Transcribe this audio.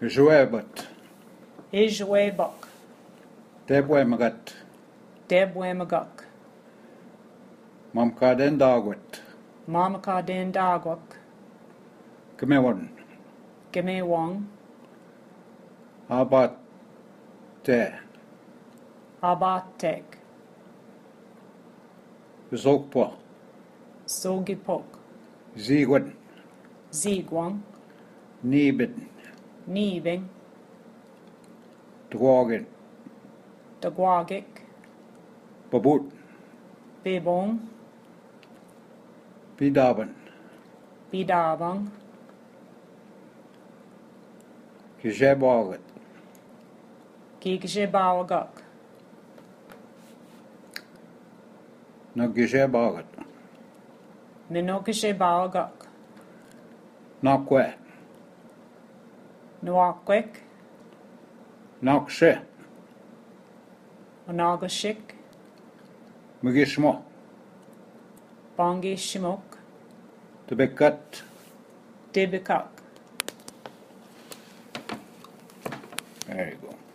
Joebat, Ijwebok, Debwemagat, Debwemaguk, Mamkaden Dagwit, Mamaka din Dagwak, Gmewan, Gemewong, Abat Te, Abatek, Zokpo, Sogipok, Zigwin, Zigwang, Nibin, Nieving, Dwagin, Dagwagik, Babut, Bibong, Bidaban, Bidabang, Kijebagat, Gigjebawaguk, Nagijebagat, Minokishebawaguk, Nakwe, Nuakwik, Nakshe, Onagashik, Mugishmo, Bongi Shimok, Tebekat, Dibikuk. there you go.